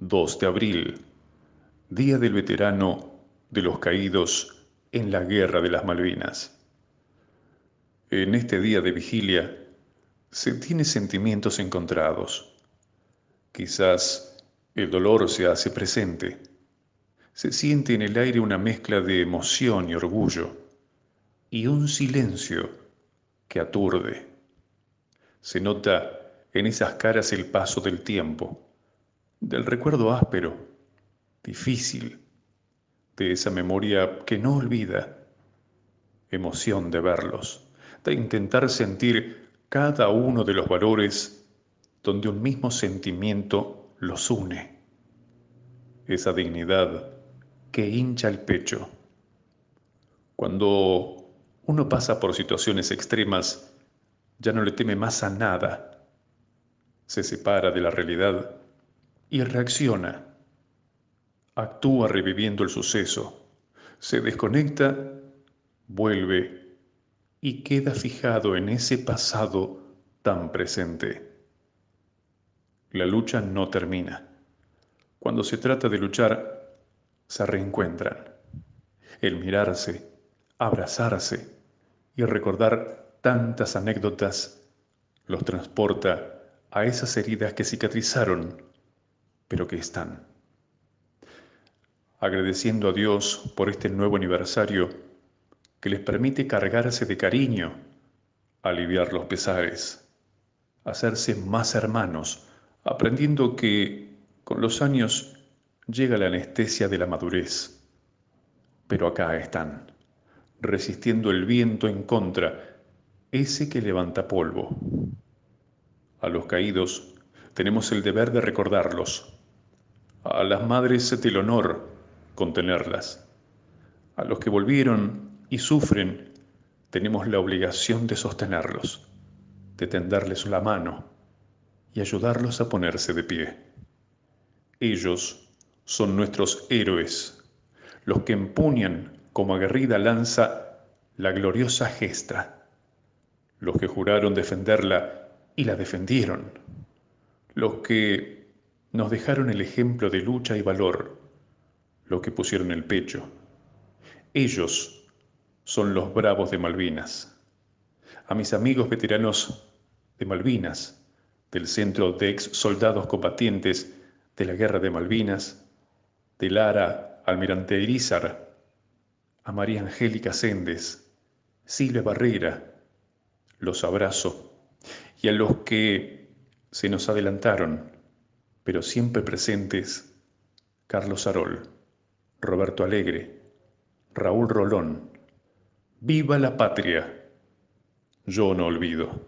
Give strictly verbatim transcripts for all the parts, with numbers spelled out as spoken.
dos de abril, Día del Veterano de los Caídos en la Guerra de las Malvinas. En este día de vigilia se tiene sentimientos encontrados. Quizás el dolor se hace presente. Se siente en el aire una mezcla de emoción y orgullo y un silencio que aturde. Se nota en esas caras el paso del tiempo, del recuerdo áspero, difícil, de esa memoria que no olvida, emoción de verlos, de intentar sentir cada uno de los valores donde un mismo sentimiento los une, esa dignidad que hincha el pecho. Cuando uno pasa por situaciones extremas, ya no le teme más a nada, se separa de la realidad y reacciona, actúa reviviendo el suceso, se desconecta, vuelve y queda fijado en ese pasado tan presente. La lucha no termina. Cuando se trata de luchar, se reencuentran. El mirarse, abrazarse y recordar tantas anécdotas los transporta a esas heridas que cicatrizaron, pero que están. Agradeciendo a Dios por este nuevo aniversario que les permite cargarse de cariño, aliviar los pesares, hacerse más hermanos, aprendiendo que con los años llega la anestesia de la madurez. Pero acá están, resistiendo el viento en contra, ese que levanta polvo. A los caídos tenemos el deber de recordarlos. A las madres del honor contenerlas. A los que volvieron y sufren, tenemos la obligación de sostenerlos, de tenderles la mano y ayudarlos a ponerse de pie. Ellos son nuestros héroes, los que empuñan como aguerrida lanza la gloriosa gesta, los que juraron defenderla y la defendieron, los que nos dejaron el ejemplo de lucha y valor, los que pusieron el pecho. Ellos son los bravos de Malvinas. A mis amigos veteranos de Malvinas, del Centro de Ex Soldados Combatientes de la Guerra de Malvinas, de Lara Almirante Irizar, a María Angélica Séndez, Silvia Barrera, los abrazo, y a los que se nos adelantaron, pero siempre presentes, Carlos Arol, Roberto Alegre, Raúl Rolón. ¡Viva la patria! Yo no olvido.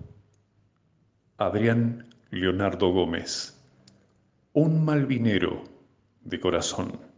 Adrián Leonardo Gómez, un malvinero de corazón.